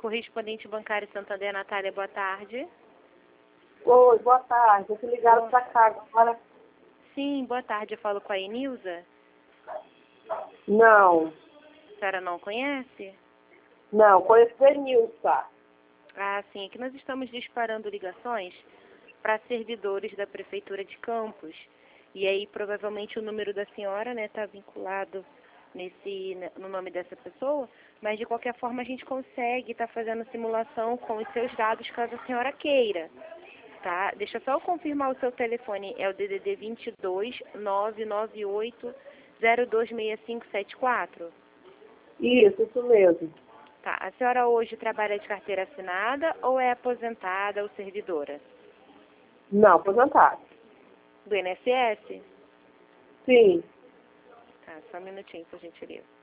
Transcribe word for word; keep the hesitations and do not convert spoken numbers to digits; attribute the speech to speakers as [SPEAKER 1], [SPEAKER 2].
[SPEAKER 1] correspondente bancário Santander, Natália, boa tarde.
[SPEAKER 2] Oi, boa tarde. Eu fui ligado para cá agora.
[SPEAKER 1] Sim, boa tarde. Eu falo com a Enilza.
[SPEAKER 2] Não,
[SPEAKER 1] A senhora não conhece?
[SPEAKER 2] não, conheço o Enilza.
[SPEAKER 1] Ah, sim. É que nós estamos disparando ligações para servidores da Prefeitura de Campos. E aí, provavelmente, o número da senhora, né, está vinculado nesse, no nome dessa pessoa, mas, de qualquer forma, a gente consegue estar tá fazendo simulação com os seus dados, caso a senhora queira. Tá? Deixa só eu confirmar o seu telefone. É o D D D vinte e dois, nove nove oito, zero dois seis cinco sete quatro?
[SPEAKER 2] Isso, isso mesmo.
[SPEAKER 1] Tá. A senhora hoje trabalha de carteira assinada ou é aposentada ou servidora?
[SPEAKER 2] Não, aposentado.
[SPEAKER 1] Do I N S S?
[SPEAKER 2] Sim.
[SPEAKER 1] Tá, só um minutinho, por gentileza.